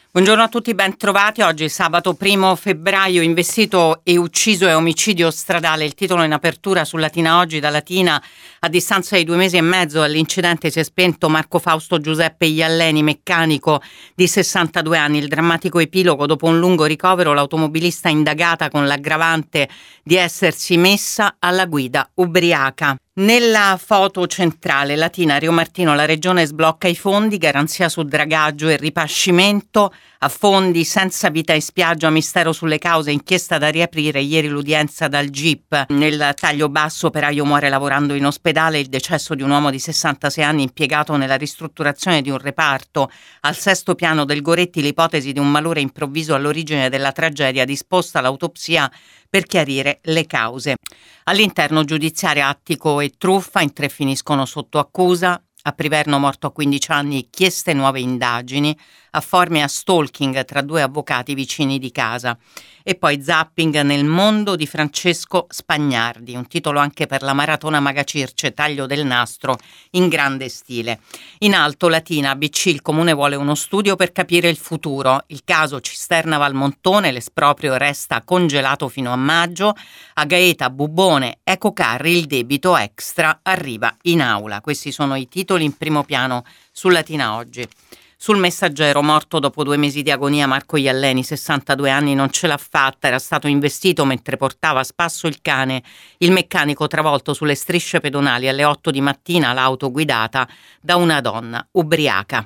Buongiorno a tutti, ben trovati. Oggi sabato 1 febbraio, investito e ucciso e omicidio stradale. Il titolo in apertura su Latina Oggi. Da Latina, a distanza di 2 mesi e mezzo dall'incidente, si è spento Marco Fausto Giuseppe Ialleni, meccanico di 62 anni. Il drammatico epilogo: dopo un lungo ricovero, l'automobilista indagata con l'aggravante di essersi messa alla guida ubriaca. Nella foto centrale, Latina, Rio Martino, la regione sblocca i fondi, garanzia su dragaggio e ripascimento, a fondi senza vita in spiaggia, mistero sulle cause, inchiesta da riaprire, ieri l'udienza dal GIP. Nel taglio basso, operaio muore lavorando in ospedale, il decesso di un uomo di 66 anni impiegato nella ristrutturazione di un reparto al 6° piano del Goretti, l'ipotesi di un malore improvviso all'origine della tragedia, disposta l'autopsia per chiarire le cause. All'interno, giudiziaria, attico e truffa, in 3 finiscono sotto accusa. A Priverno, morto a 15 anni, chieste nuove indagini. A Formia, stalking tra 2 avvocati vicini di casa. E poi zapping nel mondo di Francesco Spagnardi, un titolo anche per la maratona Maga Circe, taglio del nastro in grande stile. In alto, Latina, BC, il comune vuole uno studio per capire il futuro. Il caso Cisterna Valmontone, l'esproprio resta congelato fino a maggio. A Gaeta, Bubone, Ecocarri, il debito extra arriva in aula. Questi sono i titoli in primo piano su Latina Oggi. Sul Messaggero, morto dopo 2 mesi di agonia Marco Ialleni, 62 anni, non ce l'ha fatta, era stato investito mentre portava a spasso il cane. Il meccanico travolto sulle strisce pedonali alle 8 di mattina, l'auto guidata da una donna ubriaca.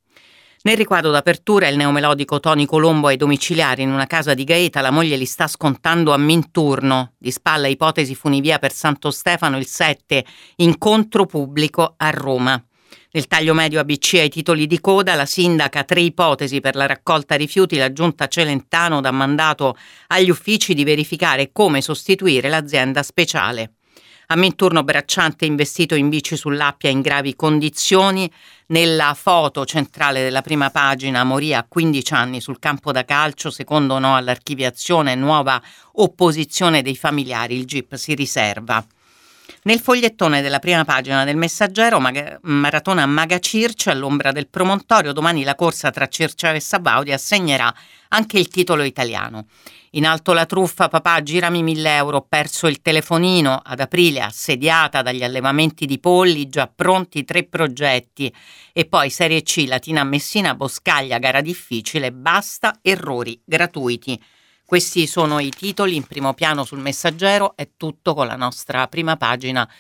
Nel riquadro d'apertura, il neomelodico Tony Colombo ai domiciliari in una casa di Gaeta, la moglie li sta scontando a Minturno. Di spalla ipotesi funivia per Santo Stefano, il 7, incontro pubblico a Roma. Nel taglio medio ABC, ai titoli di coda, la sindaca, 3 ipotesi per la raccolta rifiuti, la giunta Celentano dà mandato agli uffici di verificare come sostituire l'azienda speciale. A Minturno, bracciante investito in bici sull'Appia in gravi condizioni. Nella foto centrale della prima pagina, morì a 15 anni sul campo da calcio, secondo no all'archiviazione, nuova opposizione dei familiari, il GIP si riserva. Nel fogliettone della prima pagina del Messaggero, maratona Maga Circe all'ombra del promontorio, domani la corsa tra Circeo e Sabaudia assegnerà anche il titolo italiano. In alto la truffa, papà girami 1.000 euro, ho perso il telefonino. Ad aprile, assediata dagli allevamenti di polli, già pronti 3 progetti. E poi Serie C, Latina Messina, Boscaglia, gara difficile, basta errori gratuiti. Questi sono i titoli in primo piano sul Messaggero, è tutto con la nostra prima pagina